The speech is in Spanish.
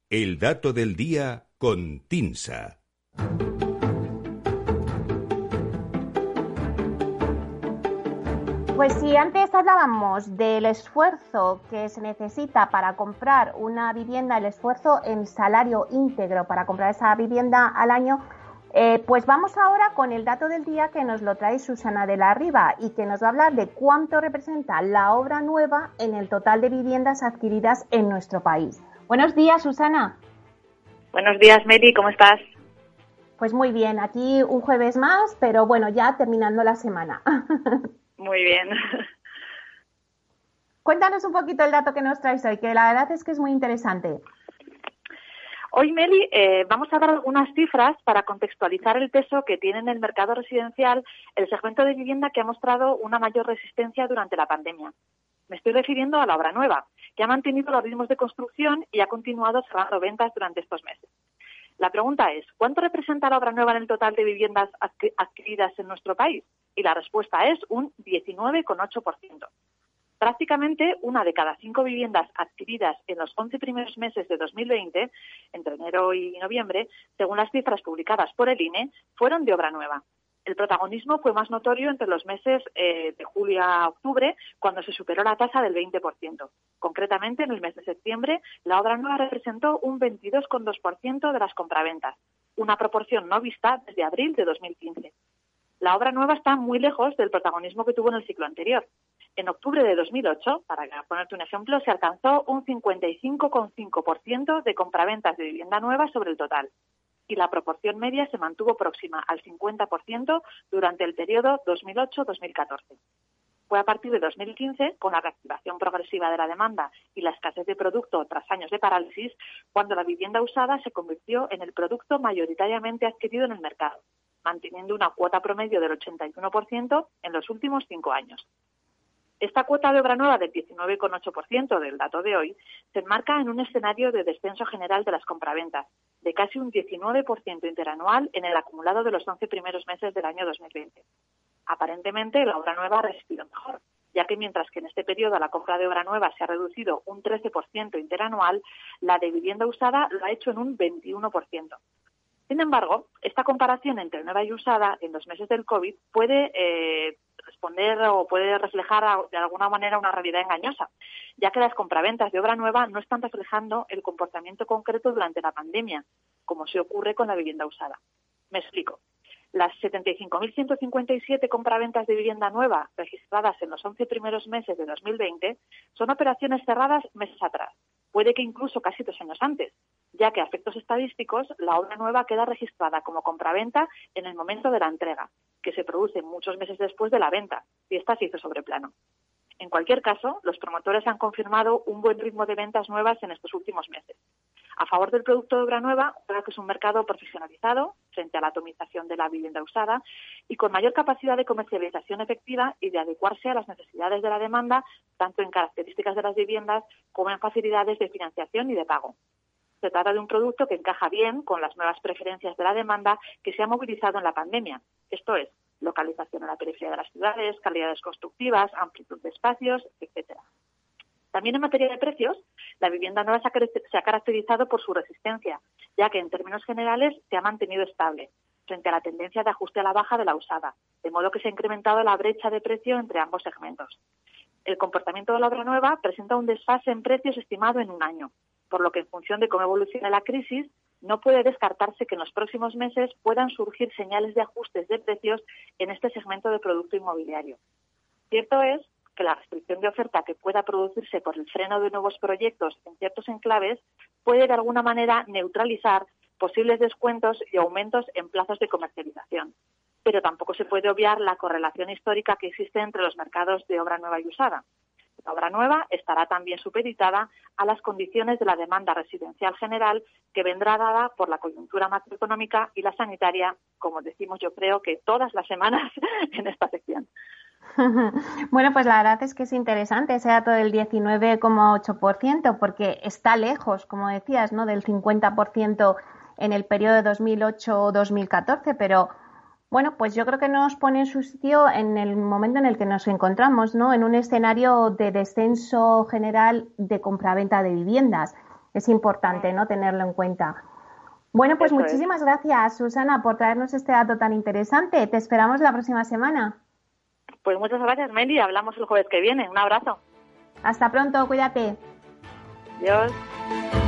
El dato del día con TINSA. Pues si antes hablábamos del esfuerzo que se necesita para comprar una vivienda, el esfuerzo en salario íntegro para comprar esa vivienda al año, pues vamos ahora con el dato del día que nos lo trae Susana de la Riva y que nos va a hablar de cuánto representa la obra nueva en el total de viviendas adquiridas en nuestro país. Buenos días, Susana. Buenos días, Meli, ¿cómo estás? Pues muy bien, aquí un jueves más, pero bueno, ya terminando la semana. Muy bien. Cuéntanos un poquito el dato que nos traes hoy, que la verdad es que es muy interesante. Hoy, Meli, vamos a dar algunas cifras para contextualizar el peso que tiene en el mercado residencial el segmento de vivienda que ha mostrado una mayor resistencia durante la pandemia. Me estoy refiriendo a la obra nueva, que ha mantenido los ritmos de construcción y ha continuado cerrando ventas durante estos meses. La pregunta es, ¿cuánto representa la obra nueva en el total de viviendas adquiridas en nuestro país? Y la respuesta es un 19,8%. Prácticamente una de cada 5 viviendas adquiridas en los 11 primeros meses de 2020, entre enero y noviembre, según las cifras publicadas por el INE, fueron de obra nueva. El protagonismo fue más notorio entre los meses de julio a octubre, cuando se superó la tasa del 20%. Concretamente, en el mes de septiembre, la obra nueva representó un 22,2% de las compraventas, una proporción no vista desde abril de 2015. La obra nueva está muy lejos del protagonismo que tuvo en el ciclo anterior. En octubre de 2008, para ponerte un ejemplo, se alcanzó un 55,5% de compraventas de vivienda nueva sobre el total. Y la proporción media se mantuvo próxima al 50% durante el periodo 2008-2014. Fue a partir de 2015, con la reactivación progresiva de la demanda y la escasez de producto tras años de parálisis, cuando la vivienda usada se convirtió en el producto mayoritariamente adquirido en el mercado, manteniendo una cuota promedio del 81% en los últimos 5 años. Esta cuota de obra nueva del 19,8% del dato de hoy se enmarca en un escenario de descenso general de las compraventas, de casi un 19% interanual en el acumulado de los 11 primeros meses del año 2020. Aparentemente, la obra nueva ha resistido mejor, ya que mientras que en este periodo la compra de obra nueva se ha reducido un 13% interanual, la de vivienda usada lo ha hecho en un 21%. Sin embargo, esta comparación entre nueva y usada en los meses del COVID puede responder o puede reflejar de alguna manera una realidad engañosa, ya que las compraventas de obra nueva no están reflejando el comportamiento concreto durante la pandemia, como se ocurre con la vivienda usada. Me explico. Las 75.157 compraventas de vivienda nueva registradas en los 11 primeros meses de 2020 son operaciones cerradas meses atrás, puede que incluso casi 2 años antes, ya que a efectos estadísticos la obra nueva queda registrada como compraventa en el momento de la entrega, que se produce muchos meses después de la venta, y esta se hizo sobre plano. En cualquier caso, los promotores han confirmado un buen ritmo de ventas nuevas en estos últimos meses. A favor del producto de obra nueva, creo que es un mercado profesionalizado frente a la atomización de la vivienda usada y con mayor capacidad de comercialización efectiva y de adecuarse a las necesidades de la demanda, tanto en características de las viviendas como en facilidades de financiación y de pago. Se trata de un producto que encaja bien con las nuevas preferencias de la demanda que se ha movilizado en la pandemia. Esto es, localización en la periferia de las ciudades, calidades constructivas, amplitud de espacios, etcétera. También en materia de precios, la vivienda nueva se ha caracterizado por su resistencia, ya que en términos generales se ha mantenido estable frente a la tendencia de ajuste a la baja de la usada, de modo que se ha incrementado la brecha de precio entre ambos segmentos. El comportamiento de la obra nueva presenta un desfase en precios estimado en un año, por lo que en función de cómo evolucione la crisis, no puede descartarse que en los próximos meses puedan surgir señales de ajustes de precios en este segmento de producto inmobiliario. Cierto es que la restricción de oferta que pueda producirse por el freno de nuevos proyectos en ciertos enclaves puede de alguna manera neutralizar posibles descuentos y aumentos en plazos de comercialización. Pero tampoco se puede obviar la correlación histórica que existe entre los mercados de obra nueva y usada. La obra nueva estará también supeditada a las condiciones de la demanda residencial general que vendrá dada por la coyuntura macroeconómica y la sanitaria, como decimos yo creo que todas las semanas en esta sección. Bueno, pues la verdad es que es interesante ese dato del 19,8%, porque está lejos, como decías, ¿no?, del 50% en el periodo de 2008-2014, pero bueno, pues yo creo que nos pone en su sitio en el momento en el que nos encontramos, ¿no?, en un escenario de descenso general de compraventa de viviendas. es importante, ¿no?, tenerlo en cuenta. Bueno, pues Eso muchísimas gracias, Susana, por traernos este dato tan interesante. Te esperamos la próxima semana. Pues muchas gracias, Meli. Hablamos el jueves que viene. Un abrazo. Hasta pronto, cuídate. Adiós.